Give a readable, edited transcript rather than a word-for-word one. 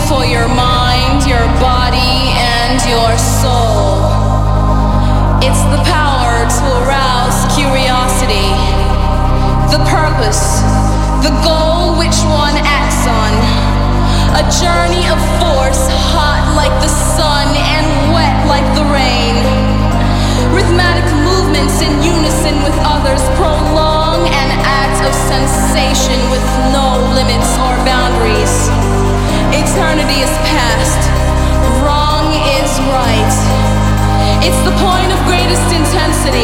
for your mind, your body, and your soul. It's the power to arouse curiosity, the purpose, the goal which one acts on. A journey of force, hot like the sun and wet like the rain. Rhythmic movements in unison with others prolong an act of sensation with no limits or boundaries. Eternity is past, wrong is right. It's the point of greatest intensity.